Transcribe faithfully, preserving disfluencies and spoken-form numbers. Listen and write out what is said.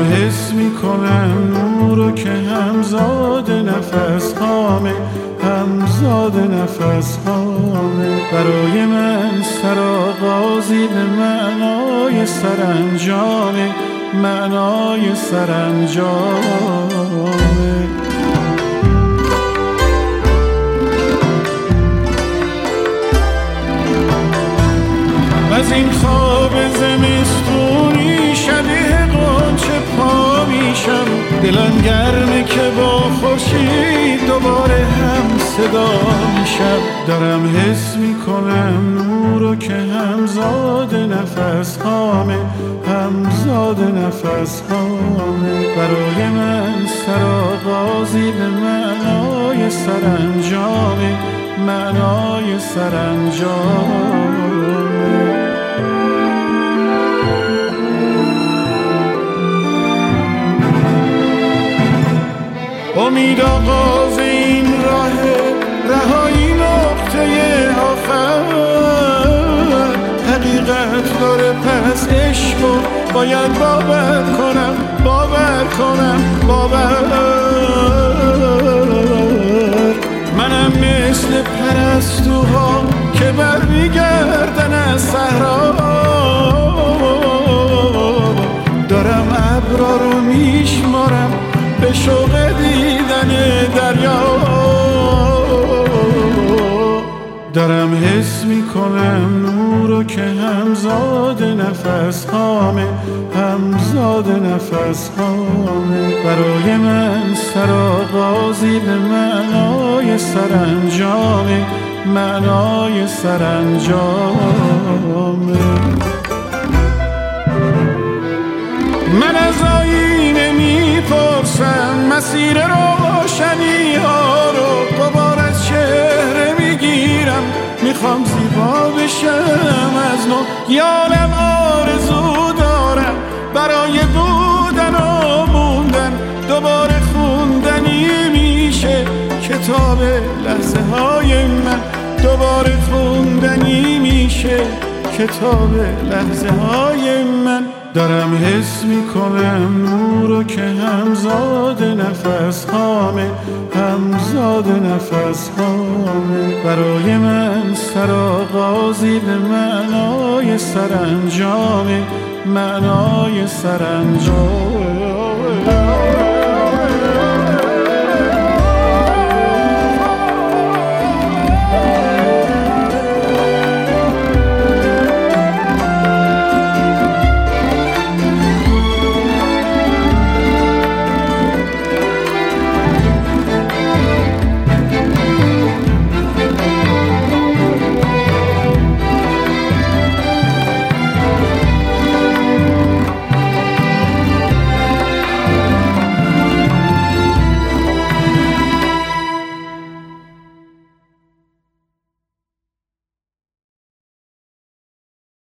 حس میکنم نورو که همزاد نفس هامه، همزاد نفس هامه. برای من سرآغازی به معنای سرانجامه، معنای سرانجامه. از این خواب زمستونی شبیه غنچه پا میشم، دلم گرمه که با خورشید دوباره هم صدا میشم. دارم حس میکنم نورو که همزاد نفس هامه، همزاد نفس هامه. برای من سرآغازی به معنای سرانجامه، معنای سرانجامه. امید آغاز این راه، رهایی نقطه آخر. حقیقت داره پس عشقو باید باور کنم، باور کنم، باور. منم مثل پرستوها که برمیگردن از صحرا، دارم ابرا رو میشمارم به شوق دیدن دریا. دارم حس میکنم نورو که همزاد نفس هامه، همزاد نفس هامه. برای من سرآغازی به معنای سرانجامه، معنای سرانجامه. من از آینه میپرسم مسیر روشنی ها رو، دوباره از چهره میگیرم، میخوام زیبا بشم از نو. یالم آرزو دارم برای بودن و موندن، دوباره خوندنی میشه کتاب لحظه های من، دوباره خوندنی میشه کتاب لحظه های من. دارم حس میکنم نورو که همزاد نفس هامه، همزاد نفس هامه. برای من سرآغازی به معنای سرانجامه، معنای سرانجامه.